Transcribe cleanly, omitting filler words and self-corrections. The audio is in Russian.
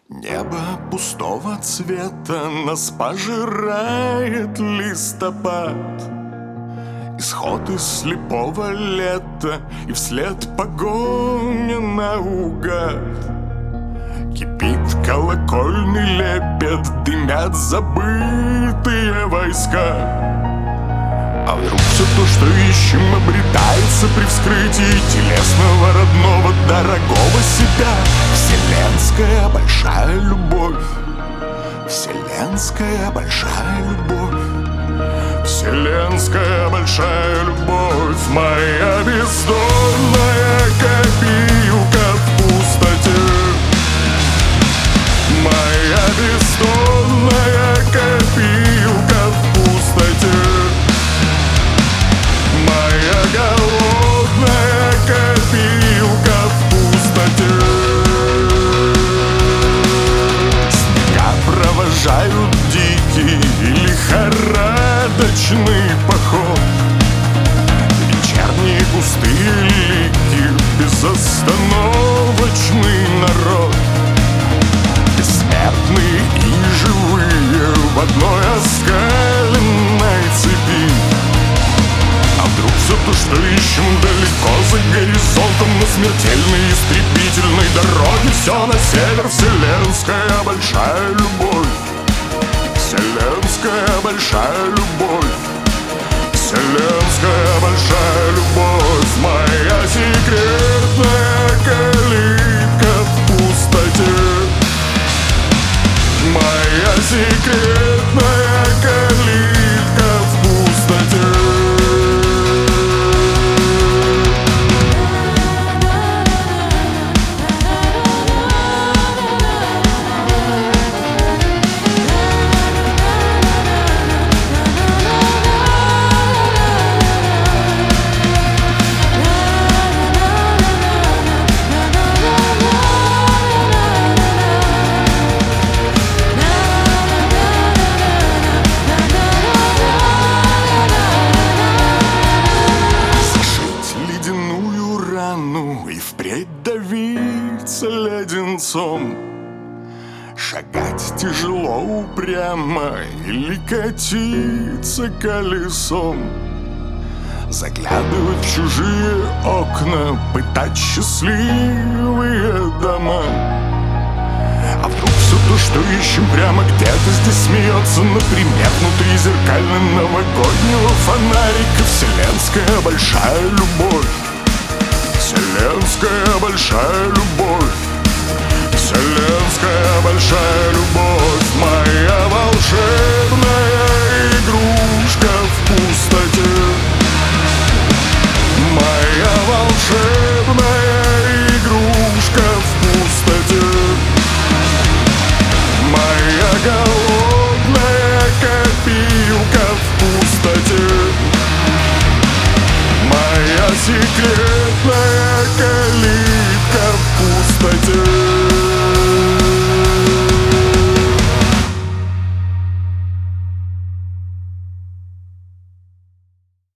Небо пустого цвета нас пожирает листопад. Исход из слепого лета и вслед погоня наугад. Кипит колокольный лепет, дымят забытые войска. А вдруг все то, что ищем, обретается при вскрытии телесного, родного, дорогого себя? Вселенская большая любовь, вселенская большая любовь, вселенская большая любовь, моя бездонная копилка в пустоте, моя бездонная копилка в пустоте, моя голодная копилка в пустоте. Снега провожают дикий лихорадочный поход. Вечерние густые лики, безостановочный народ. Бессмертные и живые в одной оскаленной цепи. А вдруг все то, что ищем, далеко за горизонтом, на смертельной истребительной дороге? Все на север, вселенская большая любовь, вселенская большая любовь, вселенская большая любовь, моя секретная калитка в пустоте, моя секретная калитка в пустоте. И впредь давиться леденцом, шагать тяжело, упрямо или катиться колесом, заглядывать в чужие окна, пытать счастливые дома. А вдруг все то, что ищем, прямо где-то здесь смеется, например, внутри зеркально-новогоднего фонарика? Вселенская большая любовь, вселенская большая любовь, вселенская большая любовь, моя волшебная игрушка в пустоте, моя волшебная игрушка в пустоте, моя голодная копилка в пустоте, моя секретная калитка